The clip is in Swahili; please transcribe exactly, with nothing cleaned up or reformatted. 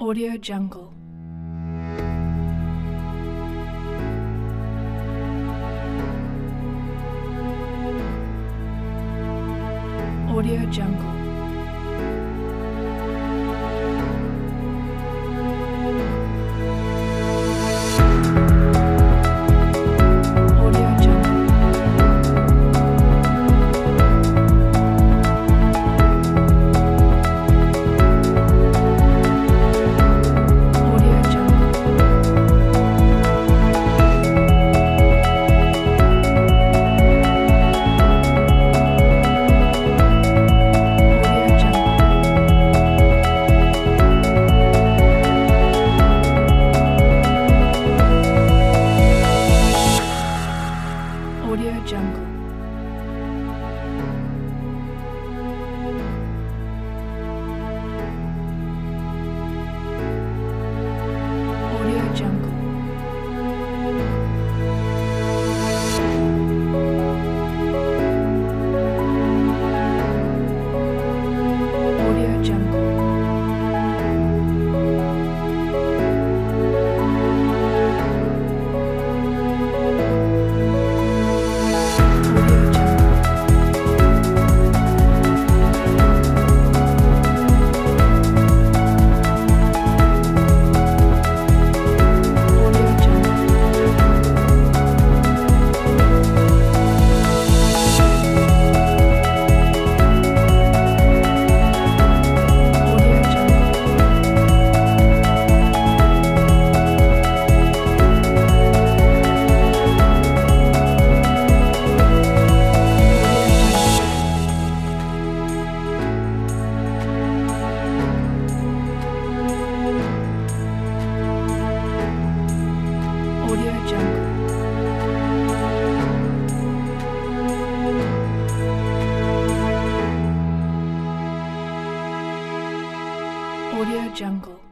Audio Jungle. Audio Jungle. Audio Jungle. Audio Jungle. Audio Jungle. Audio Jungle. Audio Jungle. Audio Jungle. Audio Jungle. Audio Jungle. Audio Jungle. Audio Jungle. Audio Jungle.